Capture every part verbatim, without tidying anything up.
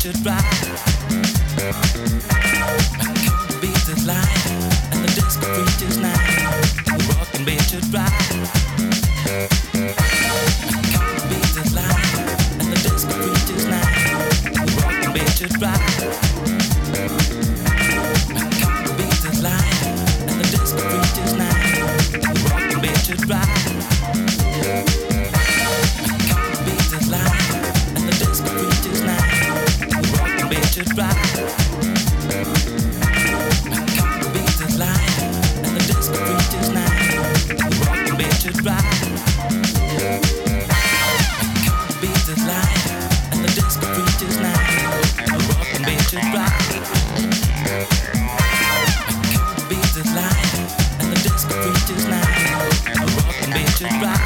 should ride. My cold beat is light, and the disco reaches night. The rockin' beat should ride. My cold beat is light, and the disco reaches night. The rockin' beat should ride. My cold beat is light, and the disco reaches night. The rockin' beat should ride. Should ride. My cold beat is light, and the disco reaches night. The rockin' beat should ride. My cold beat is light, and the disco reaches night. The rockin' beat should ride. My cold beat is light, and the disco reaches night. The rockin' beat should ride.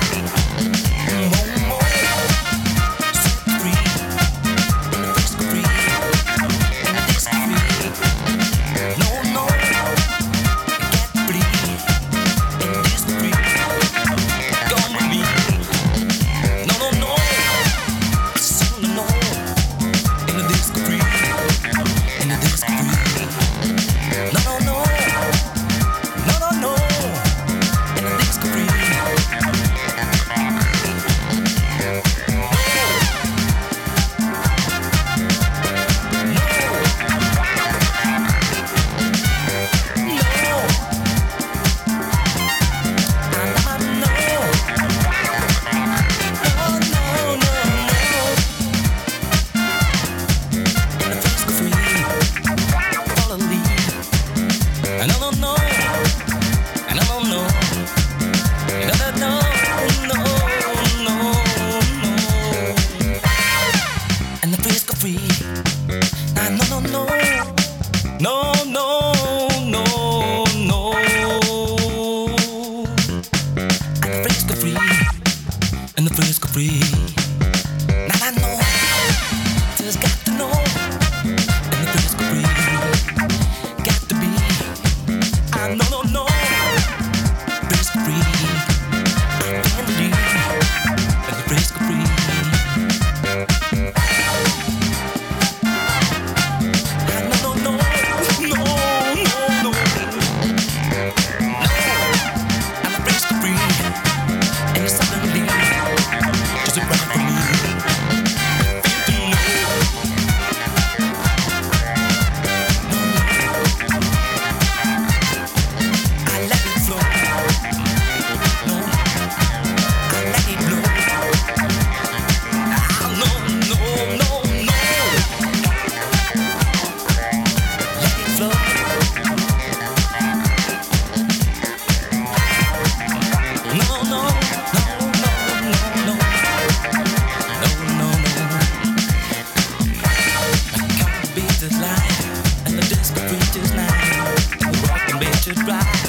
Should ride.